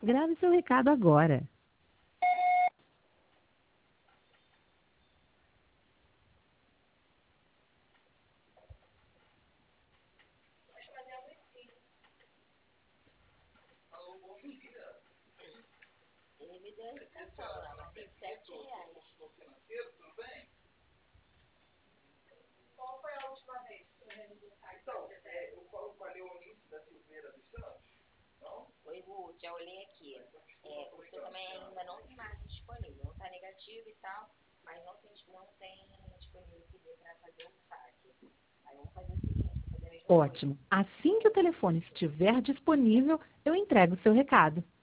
Grave seu recado agora. Educação, ela vai ser R$ 7. Qual foi a última vez que você realizou o site? Então, eu falo com a Leonice da Silveira dos Santos, não? Oi, Ruth, já olhei aqui. O seu também ainda não tem imagem disponível, não está negativo e tal, mas não tem disponível CD para fazer o saque. Aí vamos fazer o seguinte, vou fazer a mesma coisa. Ótimo. Assim que o telefone estiver disponível, eu entrego o seu recado.